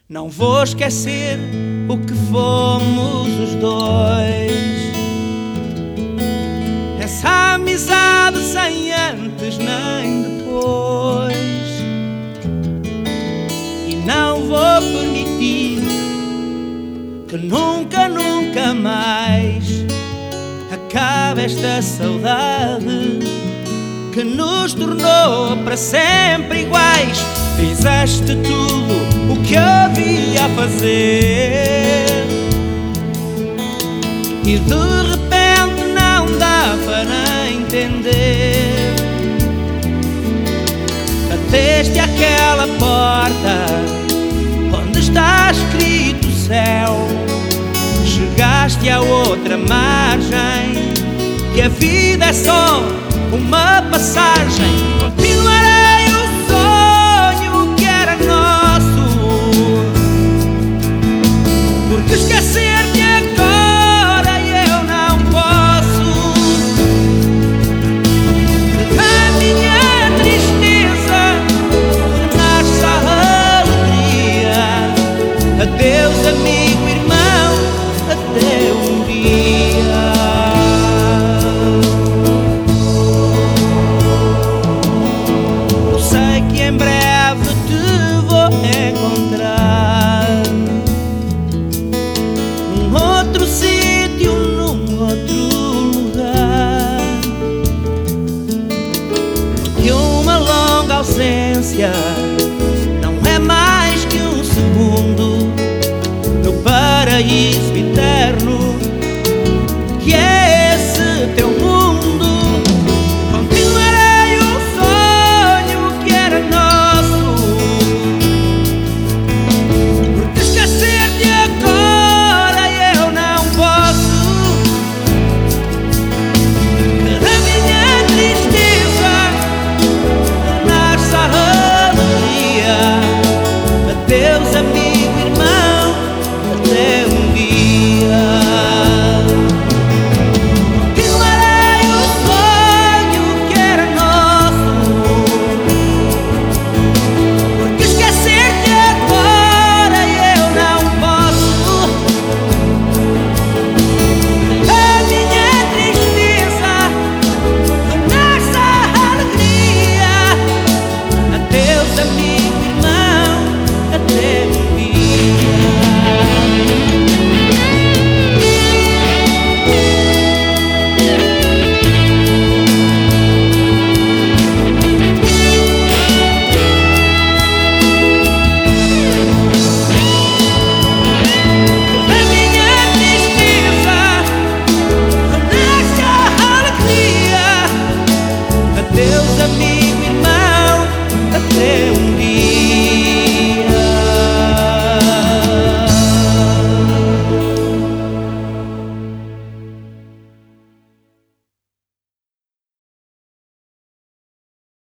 Não vou esquecer o que fomos os dois. Essa amizade sem antes nem depois. E não vou permitir que nunca, nunca mais acabe esta saudade que nos tornou para sempre iguais. Fizeste tudo o que havia a fazer e de repente não dá para entender. Bateste aquela porta onde está escrito céu. Chegaste a outra margem, que a vida é só uma passagem. Continuarei o sonho que era nosso, porque esquecer-te agora eu não posso. A minha tristeza renasce a alegria. Adeus, amigo, irmão, até um dia. Eu sei que em breve te vou encontrar num outro sítio, num outro lugar. Porque uma longa ausência não é mais que um segundo no paraíso eterno que é esse teu mundo. Continuarei o sonho que era nosso, porque esquecer-te agora eu não posso. Da minha tristeza renasce a alegria. Adeus, amigo, irmão, até um dia. Continuarei o sonho que era nosso, porque esquecer-te agora eu não posso. A minha tristeza renasce a alegria. Adeus, amigo, irmão, até um dia. A minha tristeza renasce a alegria. Adeus, amigo, irmão, até um dia.